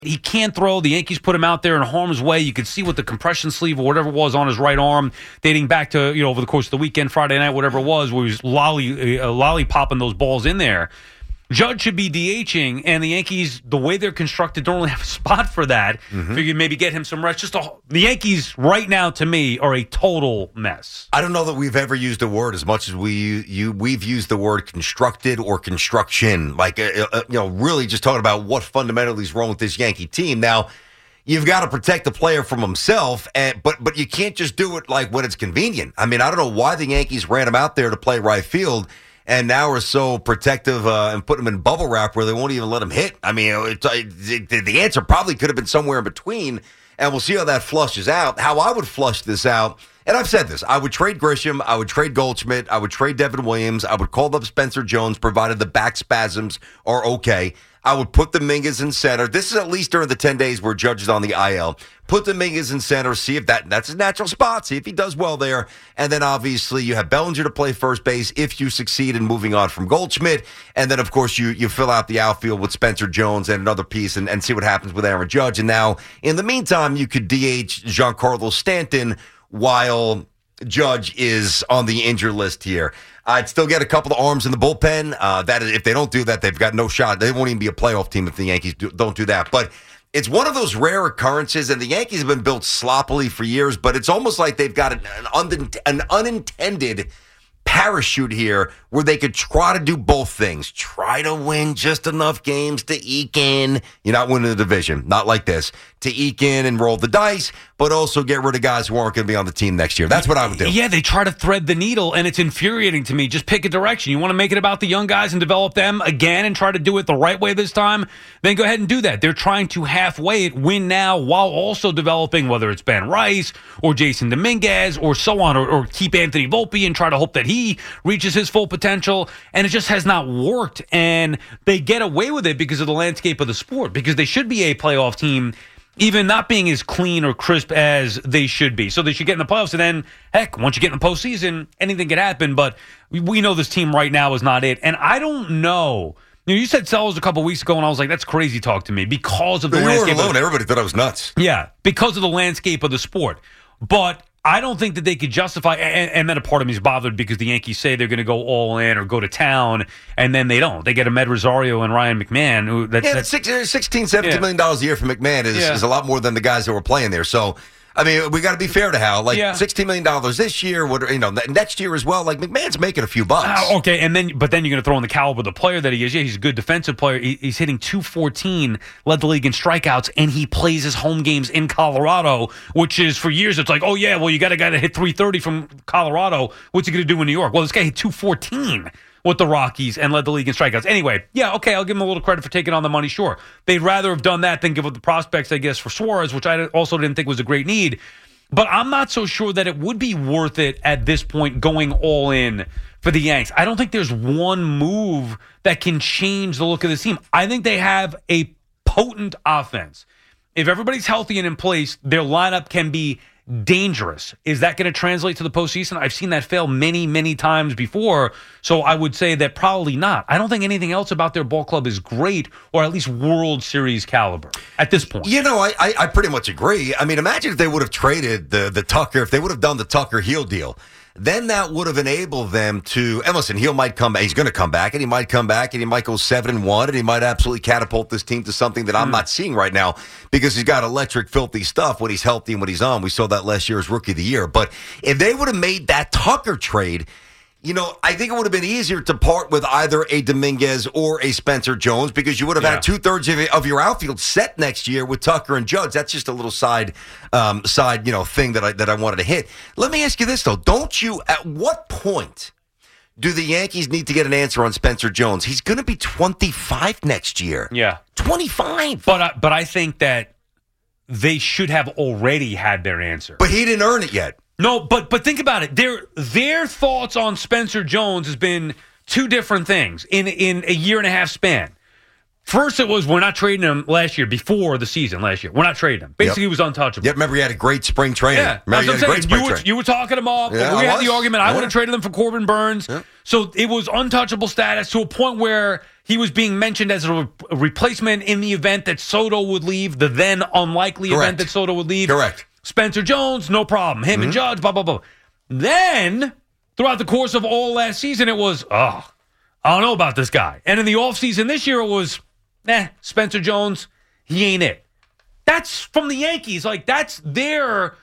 He can't throw. The Yankees put him out there in harm's way. You could see what the compression sleeve or whatever it was on his right arm, dating back to, over the course of the weekend, Friday night, whatever it was, where he was lollipopping those balls in there. Judge should be DHing, and the Yankees, the way they're constructed, don't really have a spot for that. Figure maybe get him some rest. The Yankees right now, to me, are a total mess. I don't know that we've ever used a word as much as we've used the word constructed or construction. Like, really just talking about what fundamentally is wrong with this Yankee team. Now, you've got to protect the player from himself, but you can't just do it like when it's convenient. I mean, I don't know why the Yankees ran him out there to play right field, and now are so protective and put him in bubble wrap where they won't even let him hit. I mean, the answer probably could have been somewhere in between, and we'll see how that flushes out. How I would flush this out, and I've said this, I would trade Grisham, I would trade Goldschmidt, I would trade Devin Williams, I would call up Spencer Jones, provided the back spasms are okay. I would put Dominguez in center. This is at least during the 10 days where Judge is on the IL. Put Dominguez in center, see if that's his natural spot, see if he does well there. And then obviously you have Bellinger to play first base if you succeed in moving on from Goldschmidt. And then, of course, you fill out the outfield with Spencer Jones and another piece and see what happens with Aaron Judge. And now, in the meantime, you could DH Giancarlo Stanton while Judge is on the injured list here. I'd still get a couple of arms in the bullpen. That is, if they don't do that, they've got no shot. They won't even be a playoff team if the Yankees don't do that. But it's one of those rare occurrences, and the Yankees have been built sloppily for years, but it's almost like they've got an unintended parachute here where they could try to do both things. Try to win just enough games to eke in. You're not winning the division. Not like this. To eke in and roll the dice, but also get rid of guys who aren't going to be on the team next year. That's what I would do. Yeah, they try to thread the needle, and it's infuriating to me. Just pick a direction. You want to make it about the young guys and develop them again and try to do it the right way this time? Then go ahead and do that. They're trying to halfway it, win now, while also developing, whether it's Ben Rice or Jason Dominguez or so on, or keep Anthony Volpe and try to hope that he reaches his full potential. And it just has not worked. And they get away with it because of the landscape of the sport, because they should be a playoff team, even not being as clean or crisp as they should be. So they should get in the playoffs, and then, heck, once you get in the postseason, anything can happen. But we know this team right now is not it. And I don't know. You said Sellers a couple weeks ago, and I was like, that's crazy talk to me because of the landscape. You weren't alone. Everybody thought I was nuts. Yeah, because of the landscape of the sport. But I don't think that they could justify, and then a part of me is bothered because the Yankees say they're going to go all in or go to town, and then they don't. They get Ahmed Rosario and Ryan McMahon. That's $16-17 million a year for McMahon is a lot more than the guys that were playing there. So, I mean, we got to be fair to Hal. $16 million this year, next year as well. Like, McMahon's making a few bucks. Okay, but then you're going to throw in the caliber of the player that he is. Yeah, he's a good defensive player. He's hitting .214, led the league in strikeouts, and he plays his home games in Colorado, which is, for years, it's like, oh, yeah, well, you got a guy that hit .330 from Colorado. What's he going to do in New York? Well, this guy hit .214 with the Rockies and led the league in strikeouts. Anyway, yeah, okay, I'll give him a little credit for taking on the money, sure. They'd rather have done that than give up the prospects, I guess, for Suarez, which I also didn't think was a great need. But I'm not so sure that it would be worth it at this point going all in for the Yanks. I don't think there's one move that can change the look of this team. I think they have a potent offense. If everybody's healthy and in place, their lineup can be dangerous. Is that going to translate to the postseason? I've seen that fail many, many times before, so I would say that probably not. I don't think anything else about their ball club is great, or at least World Series caliber at this point. I pretty much agree. I mean, imagine if they would have traded the Tucker, if they would have done the Tucker-Heel deal. Then that would have enabled them to, and listen, Heel might come back, he's going to come back, and he might come back, and he might go 7-1, and he might absolutely catapult this team to something that I'm not seeing right now, because he's got electric, filthy stuff when he's healthy and when he's on. We saw that last year as Rookie of the Year. But if they would have made that Tucker trade, I think it would have been easier to part with either a Dominguez or a Spencer Jones, because you would have had 2/3 of your outfield set next year with Tucker and Judge. That's just a little side thing that I wanted to hit. Let me ask you this, though. At what point do the Yankees need to get an answer on Spencer Jones? He's going to be 25 next year. Yeah. 25. But I think that they should have already had their answer. But he didn't earn it yet. No, but think about it. Their thoughts on Spencer Jones has been two different things in a year and a half span. First, it was, we're not trading him last year, before the season last year. We're not trading him. Basically, he was untouchable. Yep, remember he had a great spring training. Yeah, that's what I'm saying. You were talking him up. Yeah, we had the argument. I would have traded him for Corbin Burns. Yeah. So it was untouchable status to a point where He was being mentioned as a replacement in the event that Soto would leave, the then unlikely event that Soto would leave. Correct. Spencer Jones, no problem. Him and Judge, blah, blah, blah. Then, throughout the course of all last season, it was, I don't know about this guy. And in the offseason this year, it was, Spencer Jones, he ain't it. That's from the Yankees. Like, that's their...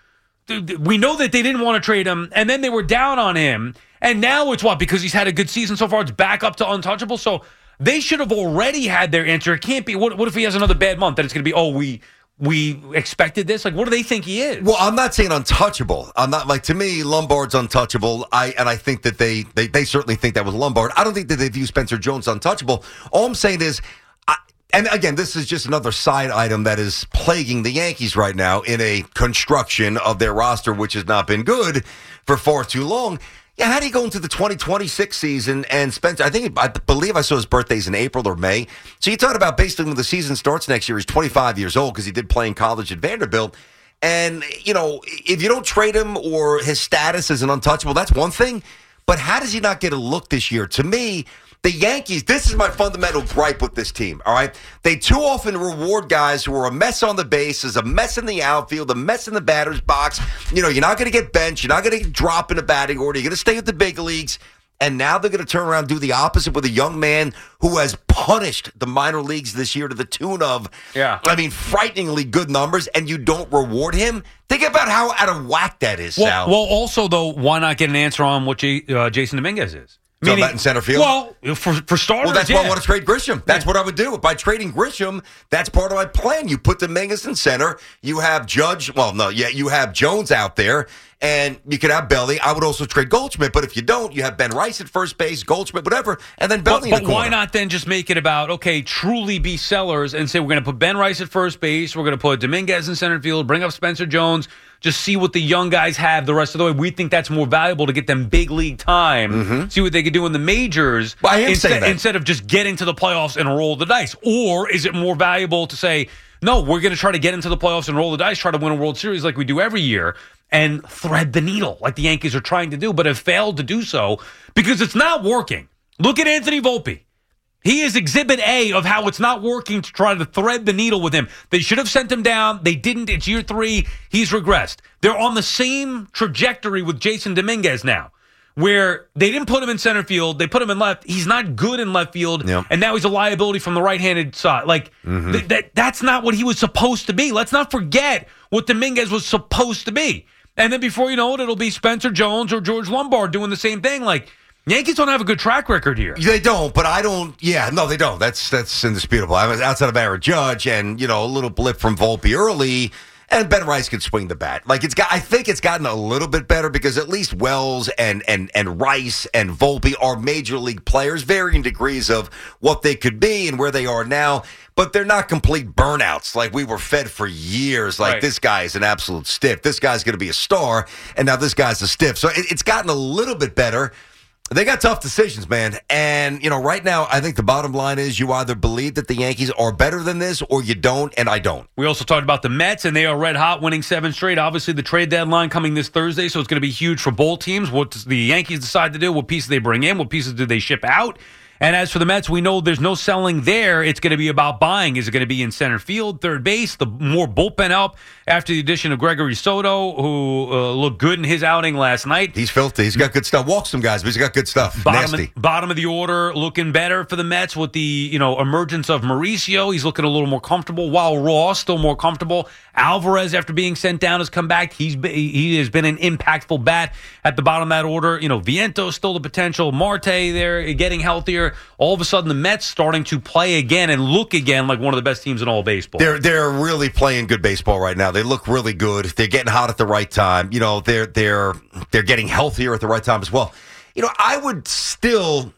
We know that they didn't want to trade him, and then they were down on him. And now it's what? Because he's had a good season so far, it's back up to untouchable. So they should have already had their answer. It can't be, what if he has another bad month? That it's going to be, we expected this? Like, what do they think he is? Well, I'm not saying untouchable. I'm not, like, to me, Lombard's untouchable. I think that they certainly think that with Lombard. I don't think that they view Spencer Jones untouchable. All I'm saying is, and again, this is just another side item that is plaguing the Yankees right now in a construction of their roster, which has not been good for far too long. Yeah, how do you go into the 2026 season and Spencer? I believe I saw his birthday's in April or May. So you're talking about basically when the season starts next year, he's 25 years old because he did play in college at Vanderbilt. And, you know, if you don't trade him or his status as an untouchable, that's one thing. But how does he not get a look this year? To me, the Yankees, this is my fundamental gripe with this team, all right? They too often reward guys who are a mess on the bases, a mess in the outfield, a mess in the batter's box. You know, you're not going to get benched. You're not going to drop in the batting order. You're going to stay at the big leagues. And now they're going to turn around and do the opposite with a young man who has punished the minor leagues this year to the tune of, frighteningly good numbers, and you don't reward him? Think about how out of whack that is, Sal. Well, also, though, why not get an answer on what Jason Dominguez is? So that in center field? Well, for starters, well, that's why I want to trade Grisham. That's what I would do. By trading Grisham, that's part of my plan. You put Dominguez in center. You have Judge. Well, no, you have Jones out there, and you could have Belly. I would also trade Goldschmidt, but if you don't, you have Ben Rice at first base, Goldschmidt, whatever, and then Belly in the corner. But why not then just make it about, okay, truly be sellers and say we're going to put Ben Rice at first base, we're going to put Dominguez in center field, bring up Spencer Jones, just see what the young guys have the rest of the way. We think that's more valuable to get them big league time, see what they can do in the majors instead of just getting to the playoffs and roll the dice. Or is it more valuable to say, no, we're going to try to get into the playoffs and roll the dice, try to win a World Series like we do every year, and thread the needle like the Yankees are trying to do, but have failed to do so because it's not working. Look at Anthony Volpe. He is exhibit A of how it's not working to try to thread the needle with him. They should have sent him down. They didn't. It's year 3. He's regressed. They're on the same trajectory with Jason Dominguez now, where they didn't put him in center field. They put him in left. He's not good in left field, and now he's a liability from the right-handed side. Like, that's not what he was supposed to be. Let's not forget what Dominguez was supposed to be. And then before you know it, it'll be Spencer Jones or George Lombard doing the same thing. Like, Yankees don't have a good track record here. They don't, but I don't. Yeah, no, they don't. That's indisputable. I was outside of Aaron Judge and, a little blip from Volpe early, and Ben Rice could swing the bat. Like, I think it's gotten a little bit better because at least Wells and Rice and Volpe are major league players, varying degrees of what they could be and where they are now. But they're not complete burnouts like we were fed for years. Like, This guy is an absolute stiff. This guy's going to be a star, and now this guy's a stiff. So it's gotten a little bit better. They got tough decisions, man. And, right now, I think the bottom line is you either believe that the Yankees are better than this or you don't, and I don't. We also talked about the Mets, and they are red hot, winning 7 straight. Obviously, the trade deadline coming this Thursday, so it's going to be huge for both teams. What does the Yankees decide to do? What pieces they bring in? What pieces do they ship out? And as for the Mets, we know there's no selling there. It's going to be about buying. Is it going to be in center field, third base, the more bullpen help after the addition of Gregory Soto, who looked good in his outing last night? He's filthy. He's got good stuff. Walks some guys, but he's got good stuff. Bottom of the order, looking better for the Mets with the emergence of Mauricio. He's looking a little more comfortable, while Ross still more comfortable. Alvarez, after being sent down, has come back. He has been an impactful bat at the bottom of that order. Vientos still the potential. Marte there getting healthier. All of a sudden, the Mets starting to play again and look again like one of the best teams in all baseball. They're really playing good baseball right now. They look really good. They're getting hot at the right time. They're getting healthier at the right time as well. I would still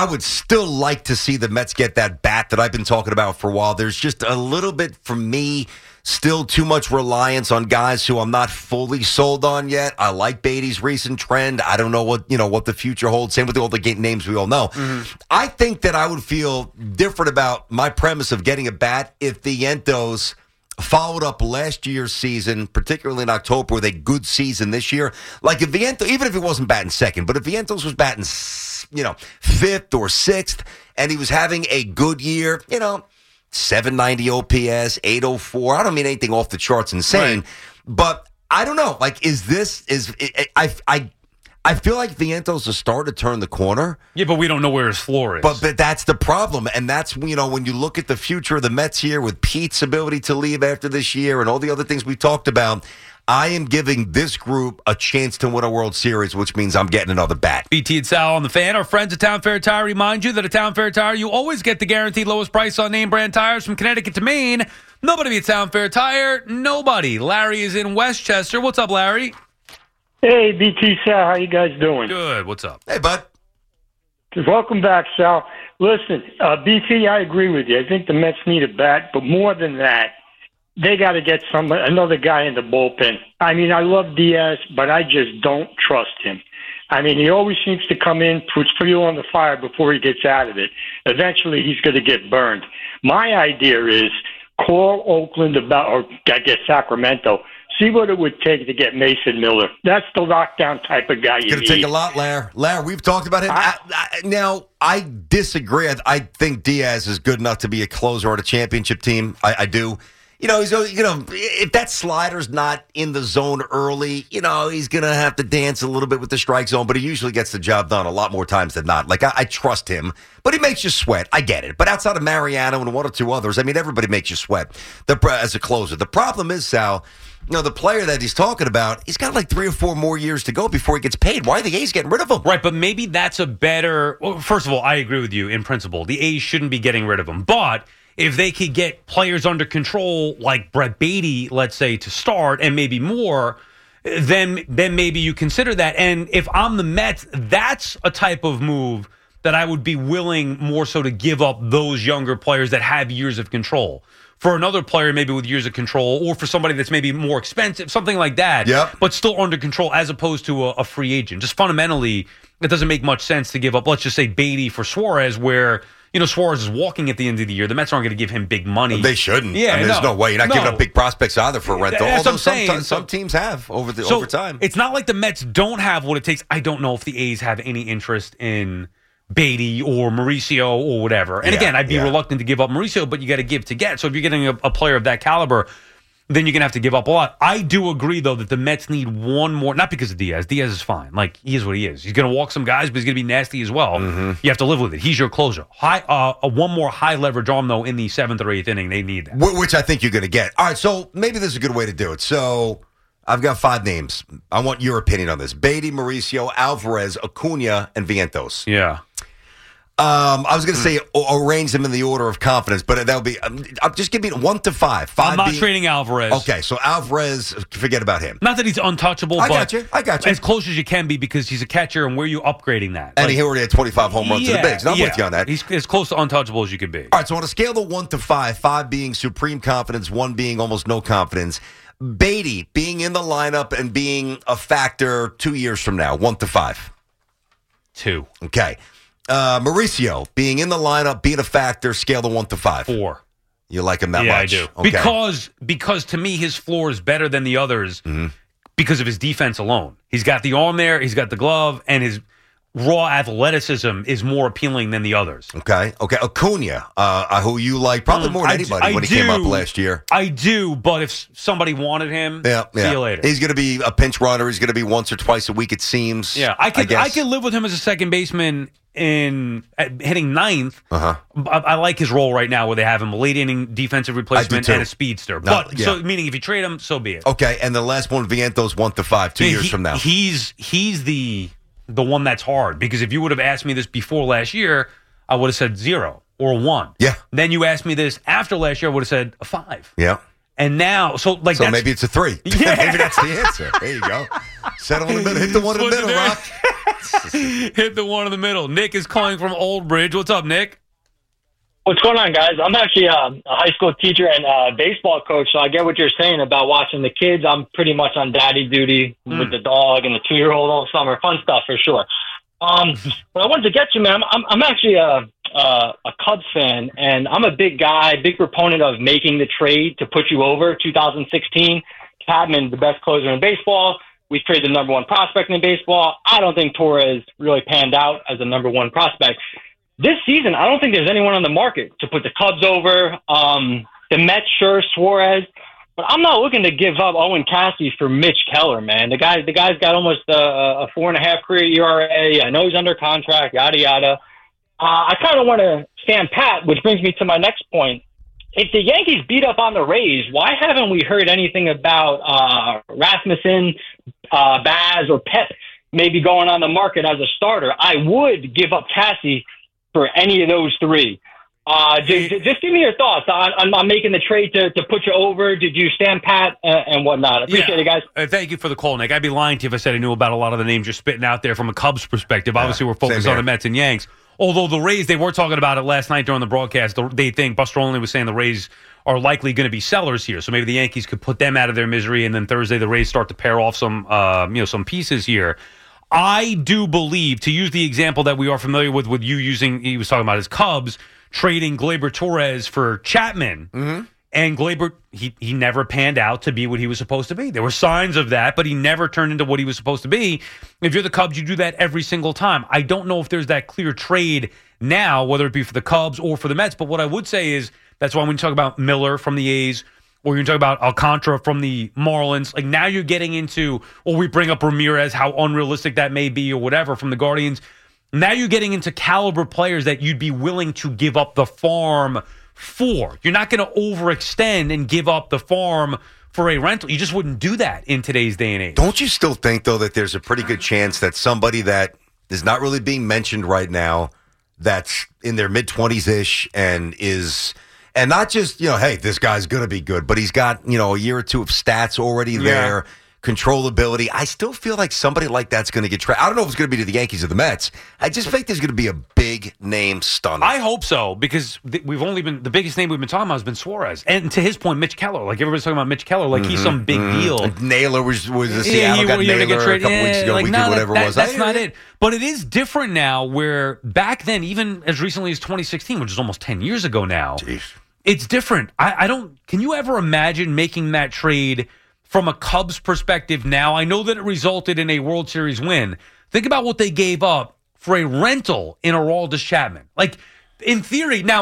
like to see the Mets get that bat that I've been talking about for a while. There's just a little bit, for me, still too much reliance on guys who I'm not fully sold on yet. I like Beatty's recent trend. I don't know what the future holds. Same with all the names we all know. I think that I would feel different about my premise of getting a bat if the Vientos followed up last year's season, particularly in October, with a good season this year. Like if Vientos, even if he wasn't batting second, but if Vientos was batting, fifth or sixth, and he was having a good year, 790 OPS, 804. I don't mean anything off the charts insane, but I don't know. Like, I feel like Vientos is starting to turn the corner. Yeah, but we don't know where his floor is. But that's the problem. And that's, when you look at the future of the Mets here with Pete's ability to leave after this year and all the other things we talked about, I am giving this group a chance to win a World Series, which means I'm getting another bat. BT and Sal on the Fan. Our friends at Town Fair Tire remind you that at Town Fair Tire, you always get the guaranteed lowest price on name brand tires from Connecticut to Maine. Nobody beats Town Fair Tire. Nobody. Larry is in Westchester. What's up, Larry? Hey, BT, Sal, how you guys doing? Good. What's up? Hey, bud. Welcome back, Sal. Listen, BT, I agree with you. I think the Mets need a bat, but more than that, they got to get another guy in the bullpen. I mean, I love Diaz, but I just don't trust him. I mean, he always seems to come in, puts fuel on the fire before he gets out of it. Eventually, he's going to get burned. My idea is call Oakland or I guess Sacramento. See what it would take to get Mason Miller. That's the lockdown type of guy you need. It's going to take a lot, Lair. Lair, we've talked about him. Now, I disagree. I think Diaz is good enough to be a closer on a championship team. I do. If that slider's not in the zone early, he's going to have to dance a little bit with the strike zone, but he usually gets the job done a lot more times than not. Like, I trust him, but he makes you sweat. I get it. But outside of Mariano and one or two others, I mean, everybody makes you sweat as a closer. The problem is, Sal, the player that he's talking about, he's got like 3 or 4 more years to go before he gets paid. Why are the A's getting rid of him? Right, but maybe that's a better... Well, first of all, I agree with you in principle. The A's shouldn't be getting rid of him. But if they could get players under control like Brett Beatty, let's say, to start and maybe more, then maybe you consider that. And if I'm the Mets, that's a type of move that I would be willing more so to give up those younger players that have years of control. For another player, maybe with years of control, or for somebody that's maybe more expensive, something like that, but still under control as opposed to a free agent. Just fundamentally, it doesn't make much sense to give up, let's just say, Beatty for Suarez, where, Suarez is walking at the end of the year. The Mets aren't going to give him big money. They shouldn't. Yeah, there's no way. You're not giving up big prospects either for a rental. That's Although some teams have over time. It's not like the Mets don't have what it takes. I don't know if the A's have any interest in Beatty or Mauricio or whatever. And again, I'd be reluctant to give up Mauricio, but you got to give to get. So if you're getting a player of that caliber, then you're going to have to give up a lot. I do agree, though, that the Mets need one more, not because of Diaz. Diaz is fine. Like, he is what he is. He's going to walk some guys, but he's going to be nasty as well. Mm-hmm. You have to live with it. He's your closer. One more high-leverage arm, though, in the 7th or 8th inning. They need that. Which I think you're going to get. All right, so maybe this is a good way to do it. So I've got 5 names. I want your opinion on this. Beatty, Mauricio, Alvarez, Acuna, and Vientos. Yeah. I was going to say arrange them in the order of confidence, but that would be just give me 1 to 5. I'm not trading Alvarez. Okay, so Alvarez, forget about him. Not that he's untouchable, I got you. As close as you can be because he's a catcher, and where are you upgrading that? And he already had 25 home runs to the bigs. I'm with you on that. He's as close to untouchable as you can be. All right, so on a scale of 1 to 5, 5 being supreme confidence, 1 being almost no confidence, Beatty being in the lineup and being a factor 2 years from now, 1 to 5. 2. Okay. Mauricio being in the lineup, being a factor, scale of 1 to 5. 4. You like him that much? Yeah, I do. Okay. Because to me, his floor is better than the others because of his defense alone. He's got the arm there, he's got the glove, and his raw athleticism is more appealing than the others. Okay. Acuna, who you like probably more than anybody when he came up last year. I do, but if somebody wanted him, see you later. He's going to be a pinch runner. He's going to be once or twice a week, it seems. Yeah, I could live with him as a second baseman hitting 9th. I like his role right now where they have him a late inning defensive replacement and a speedster. So meaning if you trade him, so be it. Okay, and the last one, Vientos, 1 to 5, 2 years from now. He's the one that's hard because if you would have asked me this before last year, I would have said 0 or a 1. Yeah. Then you asked me this after last year, I would have said a 5. Yeah. And now, so maybe it's a 3. Yeah. Maybe that's the answer. There you go. Settle in the middle. Hit the one in the middle, Rock. Hit the one in the middle. Nick is calling from Old Bridge. What's up, Nick? What's going on, guys? I'm actually a high school teacher and baseball coach, so I get what you're saying about watching the kids. I'm pretty much on daddy duty with the dog and the 2-year-old all summer. Fun stuff for sure. But I wanted to get you, man. I'm actually a a Cubs fan, and I'm a big proponent of making the trade to put you over. 2016, Chapman, the best closer in baseball. We traded the number one prospect in baseball. I don't think Torres really panned out as a number one prospect. This season, I don't think there's anyone on the market to put the Cubs over. The Mets, sure, Suarez. But I'm not looking to give up Owen Cassidy for Mitch Keller, man. The guy's got almost a 4.5 career ERA. I know he's under contract, yada, yada. I kind of want to stand pat, which brings me to my next point. If the Yankees beat up on the Rays, why haven't we heard anything about Rasmussen, Baz, or Pep maybe going on the market as a starter? I would give up Cassidy for any of those three. Just give me your thoughts on making the trade to put you over. Did you stand pat and whatnot? Appreciate it, guys. Thank you for the call, Nick. I'd be lying to you if I said I knew about a lot of the names you're spitting out there from a Cubs perspective. Obviously, we're focused on the Mets and Yanks. Although the Rays, they were talking about it last night during the broadcast. They think, Buster Olney was saying the Rays are likely going to be sellers here. So maybe the Yankees could put them out of their misery, and then Thursday the Rays start to pair off some pieces here. I do believe, to use the example that we are familiar with you using, he was talking about his Cubs, trading Gleyber Torres for Chapman. Mm-hmm. And Gleyber, he never panned out to be what he was supposed to be. There were signs of that, but he never turned into what he was supposed to be. If you're the Cubs, you do that every single time. I don't know if there's that clear trade now, whether it be for the Cubs or for the Mets. But what I would say is that's why when you talk about Miller from the A's, or you talk about Alcantara from the Marlins, like now you're getting into, or we bring up Ramirez, how unrealistic that may be or whatever from the Guardians. Now you're getting into caliber players that you'd be willing to give up the farm for. You're not going to overextend and give up the farm for a rental. You just wouldn't do that in today's day and age. Don't you still think, though, that there's a pretty good chance that somebody that is not really being mentioned right now, that's in their mid-20s-ish and not just, hey, this guy's going to be good, but he's got, a year or two of stats already there, controllability. I still feel like somebody like that's going to get traded. I don't know if it's going to be to the Yankees or the Mets. I just think there's going to be a big name stunner. I hope so, because the biggest name we've been talking about has been Suarez. And to his point, Mitch Keller. Like, everybody's talking about Mitch Keller like he's some big deal. And Naylor was the Seattle got Naylor a couple weeks ago, whatever it was. That's not it. But it is different now, where back then, even as recently as 2016, which is almost 10 years ago now, it's different. Can you ever imagine making that trade from a Cubs perspective now? I know that it resulted in a World Series win. Think about what they gave up for a rental in Aroldis Chapman. Like, in theory, now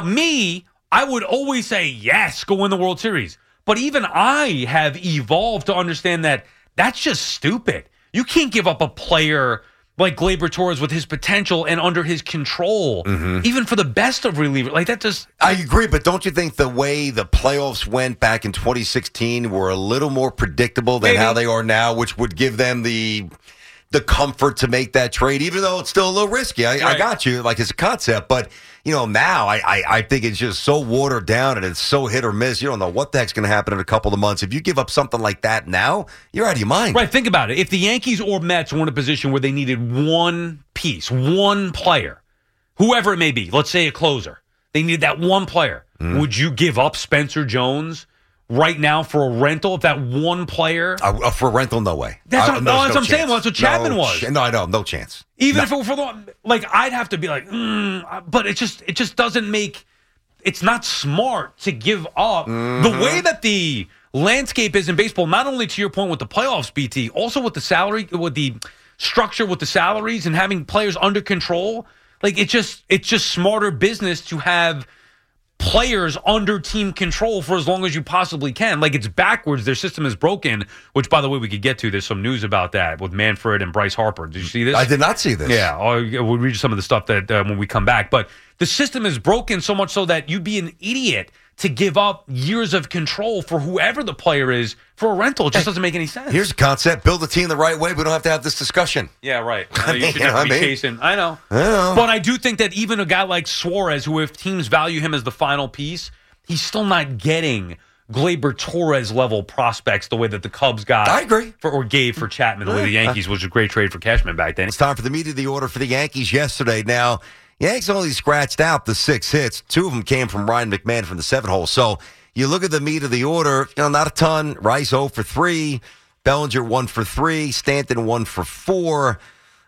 I would always say, yes, go win the World Series. But even I have evolved to understand that that's just stupid. You can't give up a player like Gleyber Torres with his potential and under his control, even for the best of relievers. Like, that just... I agree, but don't you think the way the playoffs went back in 2016 were a little more predictable than how they are now, which would give them the comfort to make that trade, even though it's still a little risky? I got you, like, it's a concept, but... now I think it's just so watered down and it's so hit or miss. You don't know what the heck's going to happen in a couple of months. If you give up something like that now, you're out of your mind. Right, think about it. If the Yankees or Mets were in a position where they needed one piece, one player, whoever it may be, let's say a closer, they needed that one player. Would you give up Spencer Jones right now for a rental if that one player? For a rental, no way. That's what I'm saying. Well, that's what Chapman was. No, I know, no chance. Even if it were for I'd have to be like, but it just doesn't make. It's not smart to give up the way that the landscape is in baseball. Not only to your point with the playoffs, BT, also with the salary, with the structure, with the salaries, and having players under control. Like, it's just smarter business to have players under team control for as long as you possibly can. Like, it's backwards. Their system is broken, which, by the way, we could get to. There's some news about that with Manfred and Bryce Harper. Did you see this? I did not see this. Yeah, we'll read you some of the stuff that when we come back. But the system is broken so much so that you'd be an idiot to give up years of control for whoever the player is for a rental. It just doesn't make any sense. Here's a concept. Build the team the right way. We don't have to have this discussion. Yeah, right. You should have to be chasing. I know. But I do think that even a guy like Suarez, who if teams value him as the final piece, he's still not getting Gleyber Torres level prospects the way that the Cubs got. I agree. Or gave for Chapman, the way the Yankees, was a great trade for Cashman back then. It's time for the meat of the order for the Yankees yesterday. Now, Yanks only scratched out the 6 hits. 2 of them came from Ryan McMahon from the 7-hole. So you look at the meat of the order, not a ton. Rice 0 for 3. Bellinger 1 for 3. Stanton 1 for 4.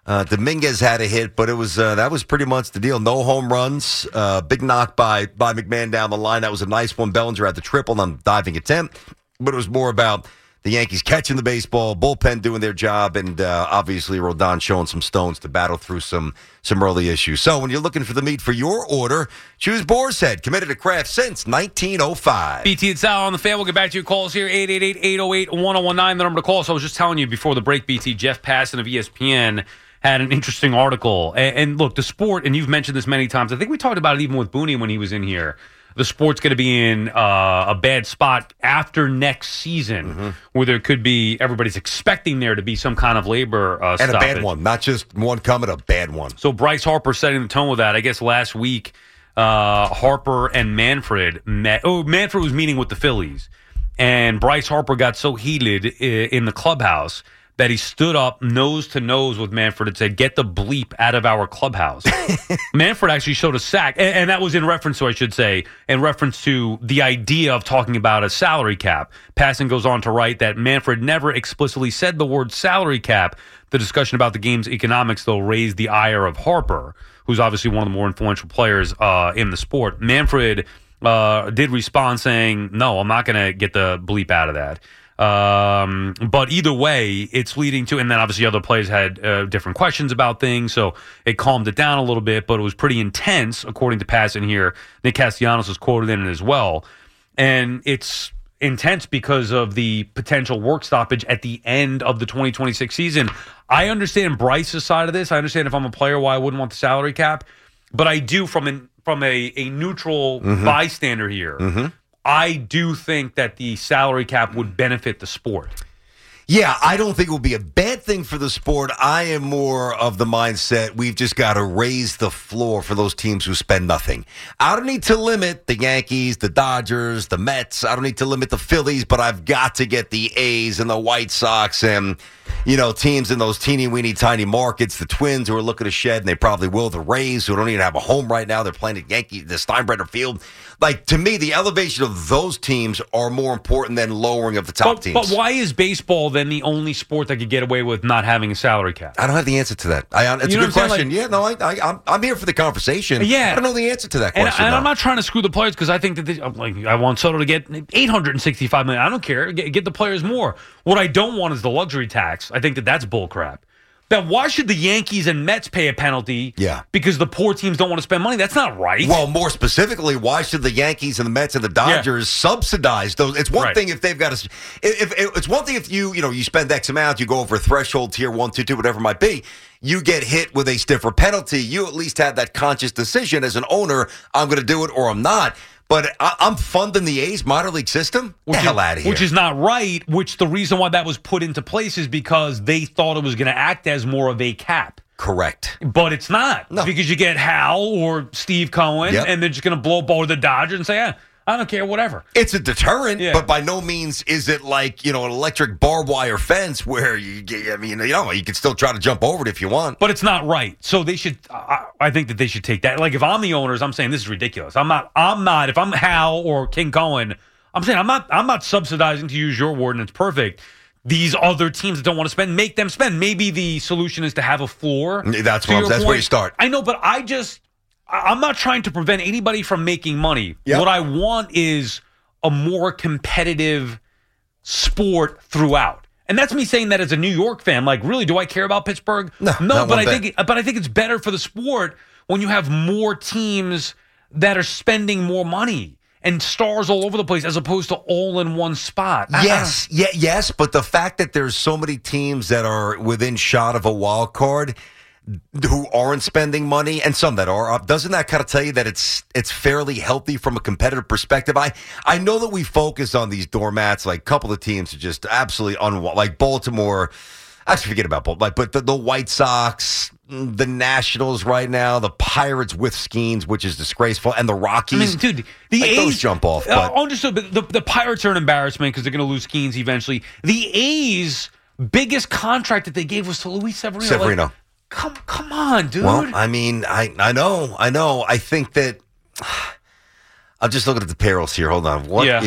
Dominguez had a hit, but it was that was pretty much the deal. No home runs. Big knock by McMahon down the line. That was a nice one. Bellinger had the triple on the diving attempt, but it was more about the Yankees catching the baseball, bullpen doing their job, and obviously Rodon showing some stones to battle through some early issues. So when you're looking for the meat for your order, choose Boar's Head, committed to craft since 1905. BT and Sal on the fan. We'll get back to your calls here, 888-808-1019, the number to call. So I was just telling you before the break, BT, Jeff Passan of ESPN had an interesting article. And look, the sport, and you've mentioned this many times, I think we talked about it even with Booney when he was in here. The sport's going to be in a bad spot after next season, where there could be, everybody's expecting there to be some kind of labor and stoppage. a bad one, not just one coming, a bad one. So Bryce Harper setting the tone with that. I guess last week, Harper and Manfred met. Oh, Manfred was meeting with the Phillies, and Bryce Harper got so heated in the clubhouse that he stood up nose to nose with Manfred and said, "Get the bleep out of our clubhouse." Manfred actually showed a sack, and that was in reference to, I should say, in reference to the idea of talking about a salary cap. Passan goes on to write that Manfred never explicitly said the word salary cap. The discussion about the game's economics, though, raised the ire of Harper, who's obviously one of the more influential players in the sport. Manfred did respond saying, "No, I'm not going to get the bleep out of that." But either way, it's leading to, and then obviously other players had different questions about things, so it calmed it down a little bit, but it was pretty intense, according to Passan here. Nick Castellanos was quoted in it as well. And it's intense because of the potential work stoppage at the end of the 2026 season. I understand Bryce's side of this. I understand if I'm a player why I wouldn't want the salary cap, but I do from a neutral bystander here. I do think that the salary cap would benefit the sport. Yeah, I don't think it would be a bad thing for the sport. I am more of the mindset we've just got to raise the floor for those teams who spend nothing. I don't need to limit the Yankees, the Dodgers, the Mets. I don't need to limit the Phillies, but I've got to get the A's and the White Sox and, teams in those teeny-weeny tiny markets, the Twins who are looking to shed, and they probably will, the Rays who don't even have a home right now. They're playing at the Steinbrenner Field. Like, to me, the elevation of those teams are more important than lowering of the top teams. But why is baseball then the only sport that could get away with not having a salary cap? I don't have the answer to that. It's a good question. I'm here for the conversation. Yeah. I don't know the answer to that question. And I'm not trying to screw the players because I think that I want Soto to get $865 million. I don't care. Get the players more. What I don't want is the luxury tax. I think that's bullcrap. Now, why should the Yankees and Mets pay a penalty? Yeah. Because the poor teams don't want to spend money? That's not right. Well, more specifically, why should the Yankees and the Mets and the Dodgers subsidize those? It's one thing if they've got to. It's one thing if you spend X amount, you go over a threshold, tier 1, 2, 2, whatever it might be. You get hit with a stiffer penalty. You at least have that conscious decision as an owner. I'm going to do it or I'm not. But I'm funding the A's minor league system? Get the hell out of here. Which is not right, which the reason why that was put into place is because they thought it was going to act as more of a cap. Correct. But it's not. No. Because you get Hal or Steve Cohen, and they're just going to blow up over the Dodgers and say, I don't care, whatever. It's a deterrent, but by no means is it like, an electric barbed wire fence where you can still try to jump over it if you want. But it's not right. So they should, I think that they should take that. Like if I'm the owners, I'm saying this is ridiculous. I'm not, if I'm Hal or King Cohen, I'm saying I'm not subsidizing, to use your word, and it's perfect, these other teams that don't want to spend, make them spend. Maybe the solution is to have a floor. That's where you start. I know, but I'm not trying to prevent anybody from making money. Yep. What I want is a more competitive sport throughout. And that's me saying that as a New York fan. Like, really, do I care about Pittsburgh? No, but I think it's better for the sport when you have more teams that are spending more money and stars all over the place as opposed to all in one spot. Yes, but the fact that there's so many teams that are within shot of a wild card who aren't spending money and some that are, doesn't that kind of tell you that it's fairly healthy from a competitive perspective? I know that we focus on these doormats, like a couple of teams are just absolutely like Baltimore. Actually, forget about Baltimore, but the White Sox, the Nationals right now, the Pirates with Skeens, which is disgraceful, and the Rockies. I mean, dude, the A's those jump off. But understood, but the Pirates are an embarrassment because they're going to lose Skeens eventually. The A's biggest contract that they gave was to Luis Severino. Like, Come on, dude. Well, I mean, I know. I think that I'm just looking at the payrolls here. Hold on. Where's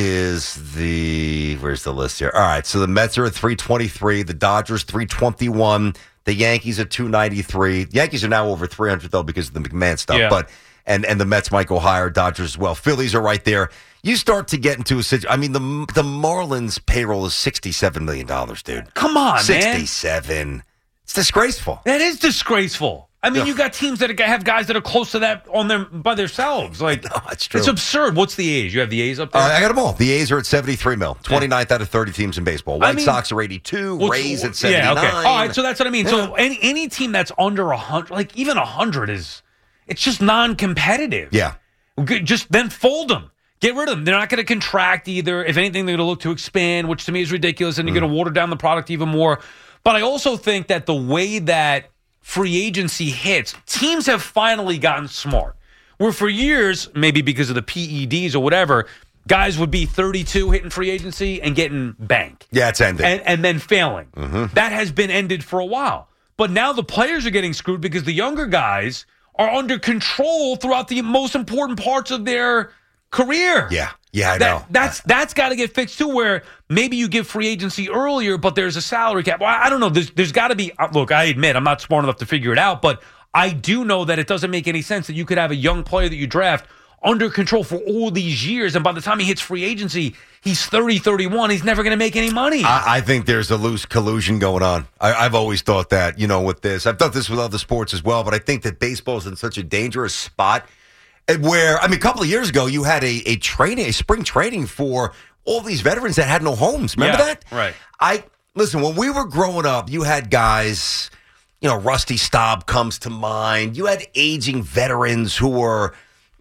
the list here? All right. So the Mets are at 323. The Dodgers 321. The Yankees at 293. The Yankees are now over 300 though because of the McMahon stuff. Yeah. But and the Mets might go higher. Dodgers as well. Phillies are right there. You start to get into a situation. I mean, the Marlins payroll is $67 million, dude. Come on, man. 67. It's disgraceful. That is disgraceful. I mean, you got teams that have guys that are close to that by themselves. Like, No, that's true. It's absurd. What's the A's? You have the A's up there? I got them all. The A's are at 73 mil, 29th out of 30 teams in baseball. White Sox are 82, Rays at 79. Yeah, okay. All right, so that's what I mean. Yeah. So any team that's under 100, like even 100 it's just non-competitive. Yeah. Just then fold them. Get rid of them. They're not going to contract either. If anything, they're going to look to expand, which to me is ridiculous, and you're going to water down the product even more. But I also think that the way that free agency hits, teams have finally gotten smart. Where for years, maybe because of the PEDs or whatever, guys would be 32 hitting free agency and getting bank. Yeah, it's ended. And then failing. Mm-hmm. That has been ended for a while. But now the players are getting screwed because the younger guys are under control throughout the most important parts of their career. Yeah, I know. That's got to get fixed too, where maybe you give free agency earlier, but there's a salary cap. Well, I don't know. There's got to be. Look, I admit I'm not smart enough to figure it out, but I do know that it doesn't make any sense that you could have a young player that you draft under control for all these years, and by the time he hits free agency, he's 30, 31. He's never going to make any money. I think there's a loose collusion going on. I've always thought that, with this. I've thought this with other sports as well, but I think that baseball's in such a dangerous spot. Where, a couple of years ago, you had a spring training for all these veterans that had no homes. Remember that? Right. Listen, when we were growing up, you had guys, Rusty Staub comes to mind. You had aging veterans who were,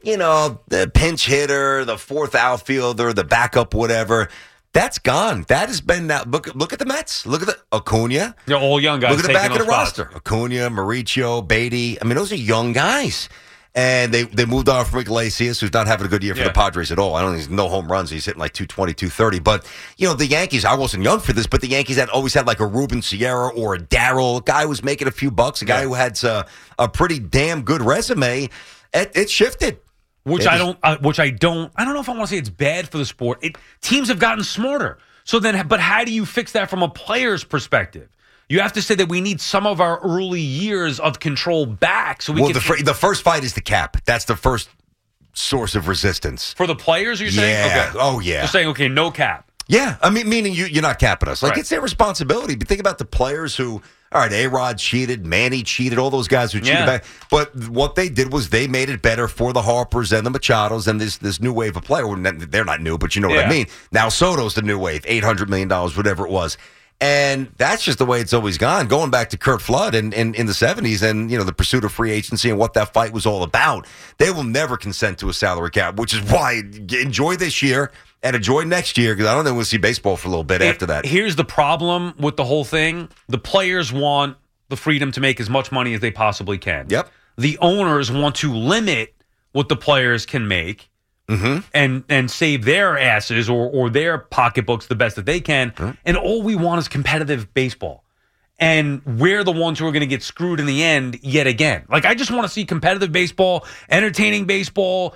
the pinch hitter, the fourth outfielder, the backup, whatever. That's gone. That has been now. Look at the Mets. Look at the Acuna. They're all young guys. Look at the back of the spots. roster. Acuna, Mauricio, Beatty. Those are young guys. And they moved on from Iglesias, who's not having a good year for the Padres at all. I don't think he's no home runs. He's hitting like 220, 230. But, the Yankees, I wasn't young for this, but the Yankees had always had like a Ruben Sierra or a Darryl, a guy who was making a few bucks, a guy who had a pretty damn good resume. It shifted. I don't know if I want to say it's bad for the sport. Teams have gotten smarter. So then, but how do you fix that from a player's perspective? You have to say that we need some of our early years of control back. So the first fight is the cap. That's the first source of resistance. For the players, you're saying? Yeah. Okay. Oh, yeah. You're saying, okay, no cap. Yeah. Meaning you're not capping us. Like, right. It's their responsibility. But think about the players who, all right, A-Rod cheated, Manny cheated, all those guys who cheated back. But what they did was they made it better for the Harpers and the Machados and this new wave of player. They're not new, but you know what I mean. Now Soto's the new wave, $800 million, whatever it was. And that's just the way it's always gone. Going back to Curt Flood in the 70s and, the pursuit of free agency and what that fight was all about, they will never consent to a salary cap, which is why enjoy this year and enjoy next year, because I don't think we'll see baseball for a little bit after that. Here's the problem with the whole thing. The players want the freedom to make as much money as they possibly can. Yep. The owners want to limit what the players can make. Mm-hmm. And save their asses or their pocketbooks the best that they can. Mm-hmm. And all we want is competitive baseball. And we're the ones who are going to get screwed in the end yet again. Like, I just want to see competitive baseball, entertaining baseball,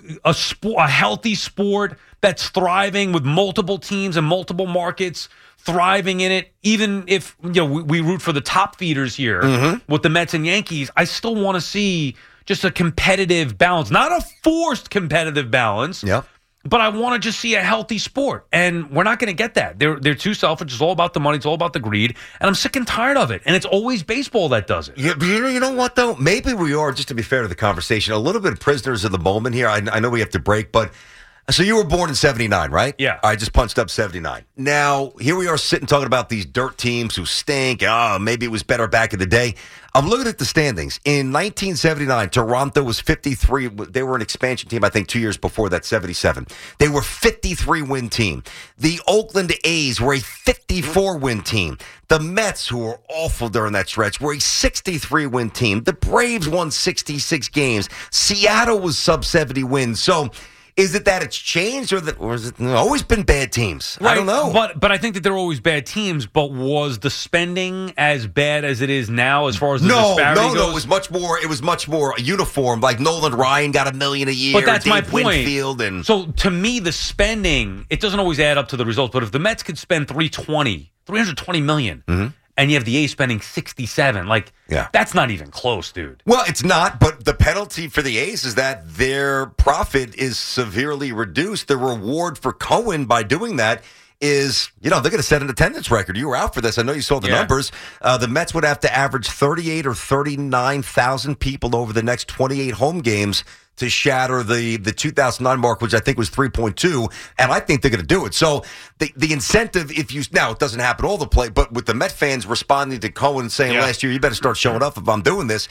a healthy sport that's thriving with multiple teams and multiple markets thriving in it. Even if we root for the top feeders here with the Mets and Yankees, I still want to see just a competitive balance, not a forced competitive balance. Yeah. But I want to just see a healthy sport, and we're not going to get that. They're too selfish. It's all about the money. It's all about the greed, and I'm sick and tired of it. And it's always baseball that does it. Yeah, but you know what though? Maybe we are, just to be fair to the conversation, a little bit prisoners of the moment here. I know we have to break, but. So you were born in 79, right? Yeah. I just punched up 79. Now, here we are sitting talking about these dirt teams who stink. Maybe it was better back in the day. I'm looking at the standings. In 1979, Toronto was 53. They were an expansion team, I think, 2 years before that, 77. They were 53-win team. The Oakland A's were a 54-win team. The Mets, who were awful during that stretch, were a 63-win team. The Braves won 66 games. Seattle was sub-70 wins. So Is it that it's changed, or has it always been bad teams? I don't know. But I think that they're always bad teams. But was the spending as bad as it is now, as far as the disparity goes? No. It was much more uniform. Like Nolan Ryan got $1 million a year. But that's Dave my point. Winfield and so to me, the spending, it doesn't always add up to the results. But if the Mets could spend $320 million, and you have the A's spending 67, that's not even close, dude. Well, it's not, but the penalty for the A's is that their profit is severely reduced. The reward for Cohen by doing that is, they're going to set an attendance record. You were out for this. I know you saw the numbers. The Mets would have to average 38 or 39,000 people over the next 28 home games to shatter the 2009 mark, which I think was 3.2, and I think they're going to do it. So the incentive, now it doesn't happen all the play, but with the Met fans responding to Cohen saying last year, you better start showing up if I'm doing this,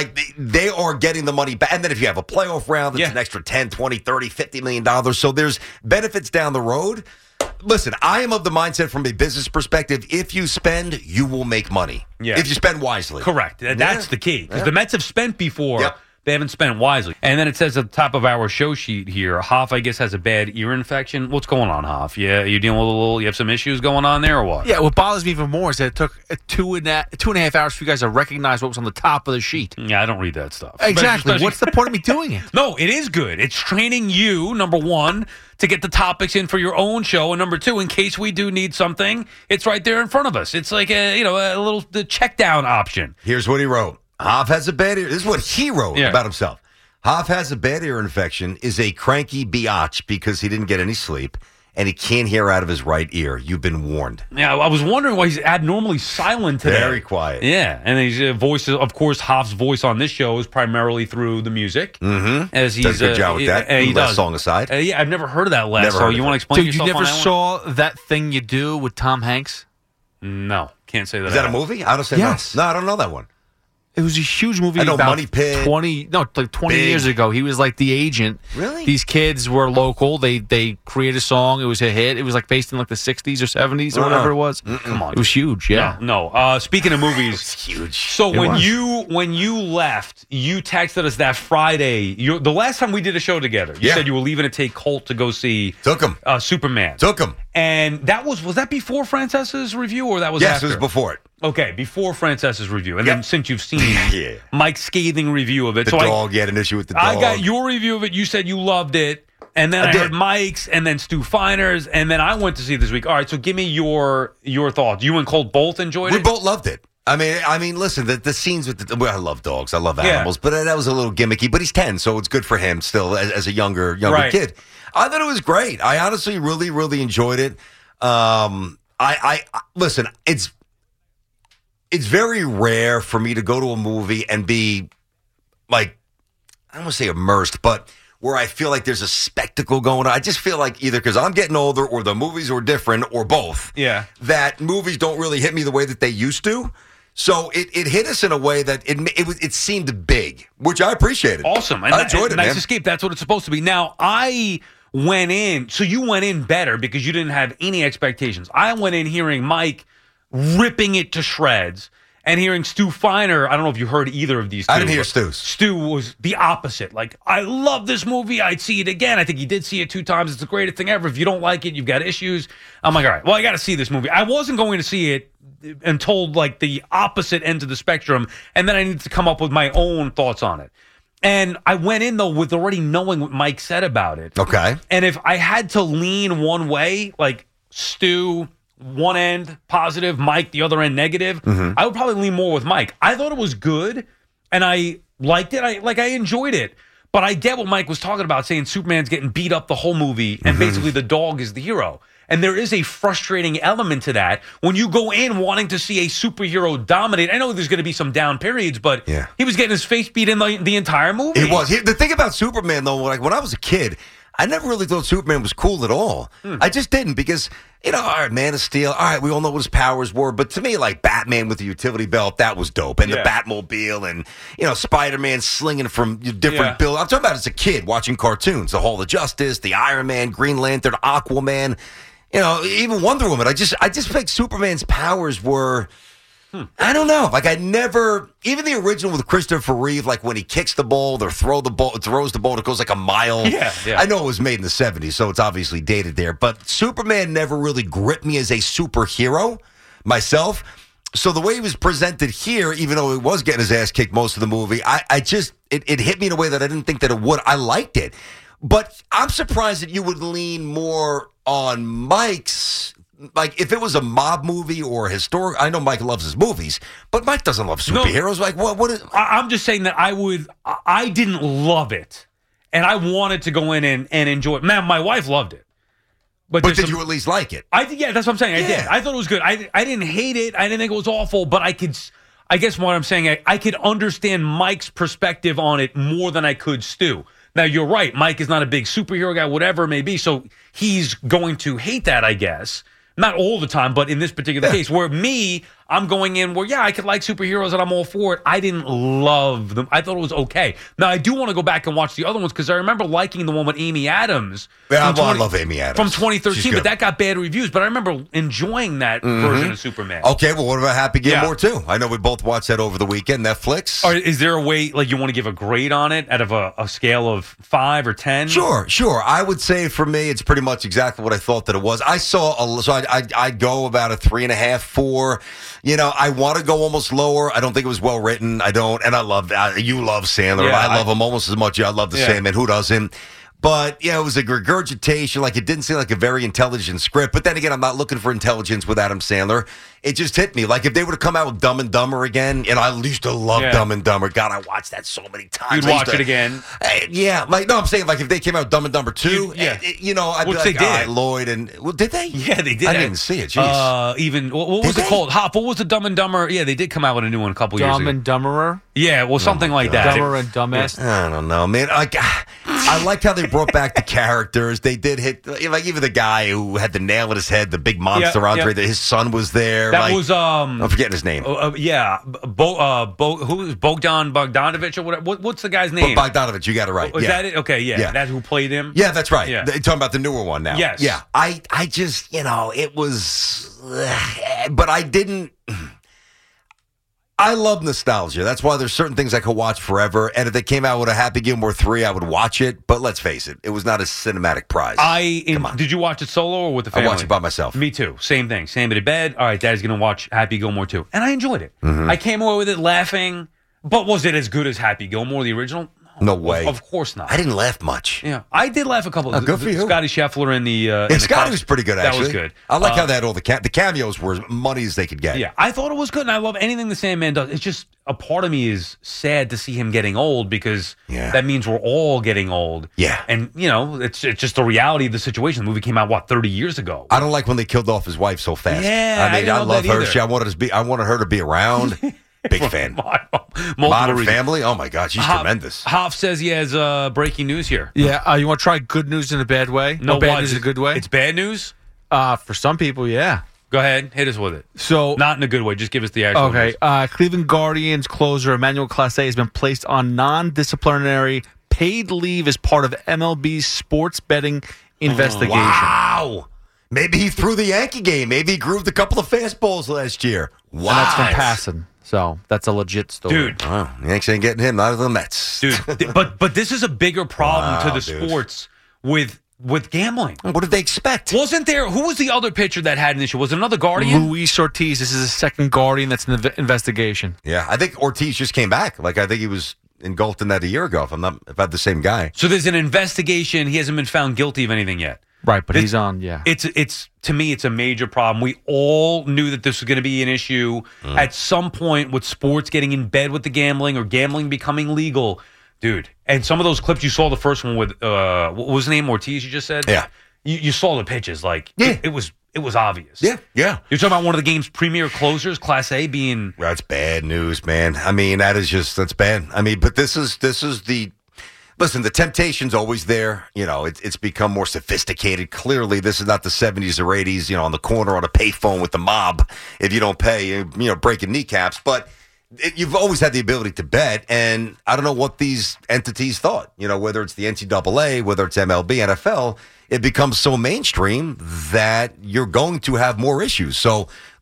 they are getting the money back. And then if you have a playoff round, it's an extra 10, 20, 30, $50 million. So there's benefits down the road. Listen, I am of the mindset from a business perspective, if you spend, you will make money. Yeah. If you spend wisely. Correct. That's the key. Because the Mets have spent before. Yep. They haven't spent wisely. And then it says at the top of our show sheet here, Hoff, I guess, has a bad ear infection. What's going on, Hoff? Yeah, you dealing with you have some issues going on there or what? Yeah, what bothers me even more is that it took two and a half hours for you guys to recognize what was on the top of the sheet. Yeah, I don't read that stuff. Exactly. What's the point of me doing it? No, it is good. It's training you, number one, to get the topics in for your own show, and number two, in case we do need something, it's right there in front of us. It's like a little the check down option. Here's what he wrote. Hoff has a bad ear. This is what he wrote about himself. Hoff has a bad ear infection, is a cranky biatch because he didn't get any sleep, and he can't hear out of his right ear. You've been warned. Yeah, I was wondering why he's abnormally silent today. Very quiet. Yeah, and his voice, of course, Hoff's voice on this show is primarily through the music. Mm-hmm. As he's does a good job with that. He last does. Song aside. Yeah, I've never heard of that last song. You want to explain Dude, yourself you never on that saw that thing you do with Tom Hanks? one? No, can't say that. Is that a movie? I don't say yes. No, I don't know that one. It was a huge movie. I know about Money Pit. 20 years ago. He was like the agent. Really? These kids were local. They created a song. It was a hit. It was like based in like the 60s or 70s or whatever it was. Come on. It was huge, yeah. No. Speaking of movies. It's huge. So when you left, you texted us that Friday. The last time we did a show together, you said you were leaving to take Colt to go see Took him. Superman. Took him. And that was that before Frances's review or that was after? Yes, it was before it. Okay, before Frances's review. And then since you've seen Mike's scathing review of it. The dog, you had an issue with the dog. I got your review of it. You said you loved it. And then I heard Mike's and then Stu Finer's. And then I went to see it this week. All right, so give me your thoughts. You and Colt both enjoyed it? We both loved it. I mean, listen, the scenes with I love dogs. I love animals. But that was a little gimmicky. But he's 10, so it's good for him still as a younger kid. I thought it was great. I honestly really, really enjoyed it. Listen, it's very rare for me to go to a movie and be like, I don't want to say immersed, but where I feel like there's a spectacle going on. I just feel like either because I'm getting older or the movies are different or both. Yeah. That movies don't really hit me the way that they used to. So it hit us in a way that it seemed big, which I appreciated. Awesome. And I enjoyed it, Nice man. Escape. That's what it's supposed to be. Now, I went in, so you went in better because you didn't have any expectations. I went in hearing Mike ripping it to shreds and hearing Stu Finer. I don't know if you heard either of these two. I didn't hear Stu. Stu was the opposite. Like, I love this movie. I'd see it again. I think he did see it 2 times. It's the greatest thing ever. If you don't like it, you've got issues. I'm like, all right, well, I got to see this movie. I wasn't going to see it and told like the opposite end of the spectrum, and then I needed to come up with my own thoughts on it. And I went in, though, with already knowing what Mike said about it. Okay. And if I had to lean one way, like Stu, one end positive, Mike, the other end negative, I would probably lean more with Mike. I thought it was good, and I liked it. I enjoyed it. But I get what Mike was talking about, saying Superman's getting beat up the whole movie, and basically the dog is the hero. And there is a frustrating element to that when you go in wanting to see a superhero dominate. I know there's going to be some down periods, but he was getting his face beat in the entire movie. It was. The thing about Superman, though, like when I was a kid, I never really thought Superman was cool at all. I just didn't because, all right, Man of Steel, all right, we all know what his powers were. But to me, like Batman with the utility belt, that was dope. And the Batmobile and, Spider-Man slinging from different buildings. I'm talking about as a kid watching cartoons, the Hall of Justice, the Iron Man, Green Lantern, Aquaman. Even Wonder Woman. I just feel like Superman's powers were I don't know. Like I never, even the original with Christopher Reeve, like when he kicks the ball or throws the ball, and it goes like a mile. Yeah. I know it was made in the 70s, so it's obviously dated there. But Superman never really gripped me as a superhero myself. So the way he was presented here, even though he was getting his ass kicked most of the movie, I just, it hit me in a way that I didn't think that it would. I liked it. But I'm surprised that you would lean more on Mike's. Like, if it was a mob movie or historic, I know Mike loves his movies, but Mike doesn't love superheroes. Like, what is... I'm just saying that I didn't love it, and I wanted to go in and enjoy it. Man, my wife loved it. But did you at least like it? Yeah, that's what I'm saying. I did. I thought it was good. I didn't hate it. I didn't think it was awful, but I guess what I'm saying, I could understand Mike's perspective on it more than I could Stu. Now, you're right. Mike is not a big superhero guy, whatever it may be, so he's going to hate that, I guess. Not all the time, but in this particular case, where I'm going in where, I could like superheroes and I'm all for it. I didn't love them. I thought it was okay. Now, I do want to go back and watch the other ones because I remember liking the one with Amy Adams. Yeah, I love Amy Adams. From 2013, but that got bad reviews. But I remember enjoying that version of Superman. Okay, well, what about Happy Gilmore too? I know we both watched that over the weekend, Netflix. Or is there a way, like, you want to give a grade on it out of a scale of 5 or 10? Sure. I would say for me, it's pretty much exactly what I thought that it was. I'd go about a 3.5, 4. I want to go almost lower. I don't think it was well written. I don't, and I love you love Sandler. Yeah, I love him almost as much as I love the Sandman. Who doesn't? But, it was a regurgitation. Like, it didn't seem like a very intelligent script. But then again, I'm not looking for intelligence with Adam Sandler. It just hit me. Like, if they would have come out with Dumb and Dumber again, and I used to love Dumb and Dumber. God, I watched that so many times. You'd watch it again? I'm saying, like, if they came out with Dumb and Dumber 2, I'd be like, all right, Lloyd. And, well, did they? Yeah, they did. I didn't even see it. Jeez. What was it called? Hop, what was the Dumb and Dumber? Yeah, they did come out with a new one a couple years ago. Dumb and Dumberer? Yeah, well, something like that. Dumber and Dumbass? I don't know, man. I liked how they brought back the characters. They did hit, like, even the guy who had the nail in his head, the big monster Andre, that his son was there. That was, I'm forgetting his name. who is Bogdan Bogdanovich or whatever? What's the guy's name? Bogdanovich, you got it right. Is that it? Okay, yeah. That's who played him? Yeah, that's right. Yeah. They're talking about the newer one now. Yes. Yeah. I just, it was, but I didn't. I love nostalgia. That's why there's certain things I could watch forever. And if they came out with a Happy Gilmore 3, I would watch it. But let's face it, it was not a cinematic prize. Did you watch it solo or with the family? I watched it by myself. Me too. Same thing. Same in bed. All right, Daddy's going to watch Happy Gilmore 2. And I enjoyed it. Mm-hmm. I came away with it laughing. But was it as good as Happy Gilmore, the original? No way. Of course not. I didn't laugh much. Yeah, I did laugh a couple. Good for you. Scotty Scheffler and the and Scotty was pretty good. Actually, that was good. I like how they had all the cameos were money as they could get. Yeah, I thought it was good, and I love anything the Sandman does. It's just a part of me is sad to see him getting old because that means we're all getting old. Yeah, and it's just the reality of the situation. The movie came out 30 years ago. I don't like when they killed off his wife so fast. Yeah, I love her. I wanted her to be around. Big fan. Modern Family? Oh, my God. She's tremendous. Hoff says he has breaking news here. Yeah. You want to try good news in a bad way? No, bad news in a good way? It's bad news? For some people, yeah. Go ahead. Hit us with it. So, not in a good way. Just give us the actual news. Cleveland Guardians closer Emmanuel Clase has been placed on non-disciplinary paid leave as part of MLB's sports betting investigation. Wow. Maybe he threw the Yankee game. Maybe he grooved a couple of fastballs last year. Wow. And that's from passing. So that's a legit story. Dude. Wow. Yanks ain't getting him out of the Mets. Dude, but this is a bigger problem to the sports with gambling. What did they expect? Wasn't there, who was the other pitcher that had an issue? Was it another Guardian? Luis Ortiz. This is a second Guardian that's in the investigation. Yeah, I think Ortiz just came back. Like, I think he was engulfed in that a year ago, if I had the same guy. So there's an investigation. He hasn't been found guilty of anything yet. Right, but he's on, yeah. It's to me, it's a major problem. We all knew that this was going to be an issue at some point with sports getting in bed with the gambling or gambling becoming legal. Dude, and some of those clips you saw, the first one with, what was his name, Ortiz, you just said? Yeah. You saw the pitches. Like, it was obvious. Yeah. You're talking about one of the game's premier closers, Class A, being... That's bad news, man. I mean, that's bad. I mean, but this is the... Listen, the temptation's always there. It's become more sophisticated. Clearly, this is not the 70s or 80s, on the corner on a payphone with the mob. If you don't pay, breaking kneecaps. But you've always had the ability to bet, and I don't know what these entities thought. Whether it's the NCAA, whether it's MLB, NFL, it becomes so mainstream that you're going to have more issues. So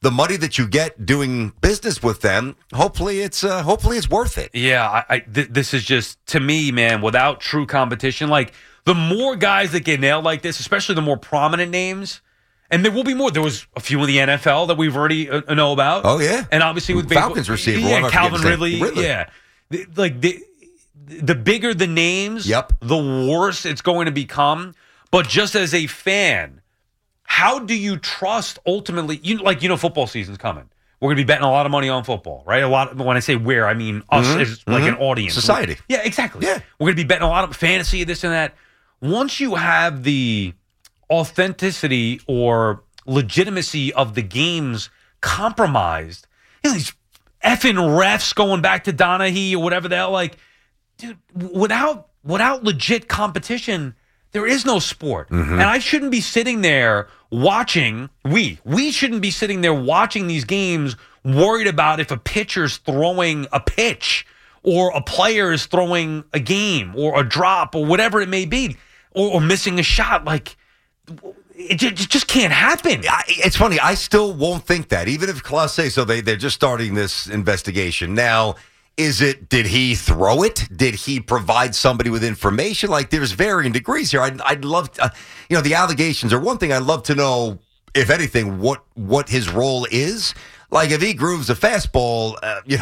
the money that you get doing business with them, hopefully it's worth it. Yeah, this is just, to me, man, without true competition, like the more guys that get nailed like this, especially the more prominent names, and there will be more. There was a few in the NFL that we've already know about. Oh, yeah. And obviously with Falcons receiver. Yeah, Calvin Ridley. Yeah. Like the bigger the names, yep, the worse it's going to become. But just as a fan, how do you trust ultimately? Football season's coming. We're going to be betting a lot of money on football, right? A lot. When I say we're, I mean us as like an audience, society. Yeah, exactly. Yeah, we're going to be betting a lot of fantasy, this and that. Once you have the authenticity or legitimacy of the games compromised, these effing refs going back to Donaghy or whatever the hell, like, dude, without legit competition, there is no sport. And I shouldn't be sitting there watching, we shouldn't be sitting there watching these games worried about if a pitcher's throwing a pitch or a player is throwing a game or a drop or whatever it may be, or missing a shot. Like, it just can't happen. It's funny. I still won't think that, even if Clase, so they're just starting this investigation now. Did he throw it? Did he provide somebody with information? Like, there's varying degrees here. I'd love to, the allegations are one thing. I'd love to know, if anything, what his role is. Like, if he grooves a fastball,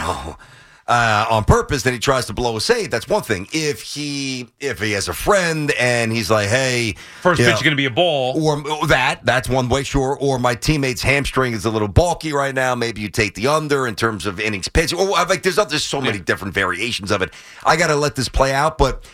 on purpose, then he tries to blow a save, that's one thing. If he has a friend and he's like, hey, first pitch is going to be a ball, or that's one way, sure. Or my teammate's hamstring is a little bulky right now, maybe you take the under in terms of innings pitched. Or like, there's so many different variations of it. I got to let this play out, but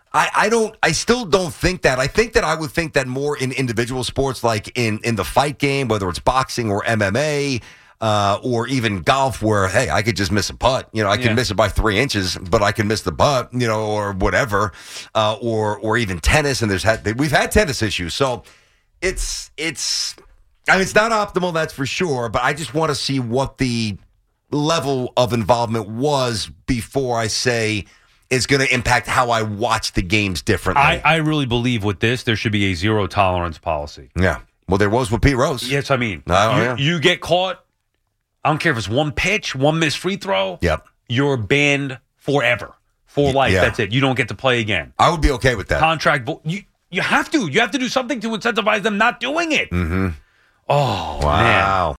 I still don't think that. I think that I would think that more in individual sports, like in the fight game, whether it's boxing or MMA, or even golf, where, hey, I could just miss a putt. I can miss it by 3 inches, but I can miss the putt, or whatever. Or even tennis, and we've had tennis issues. So it's not optimal, that's for sure. But I just want to see what the level of involvement was before I say it's going to impact how I watch the games differently. I really believe with this, there should be a zero tolerance policy. Yeah. Well, there was with Pete Rose. Yes, I mean, yeah. You get caught. I don't care if it's one pitch, one missed free throw. Yep. You're banned forever. For life. Yeah. That's it. You don't get to play again. I would be okay with that. Contract. You have to. You have to do something to incentivize them not doing it. Mm-hmm. Oh, wow. Man.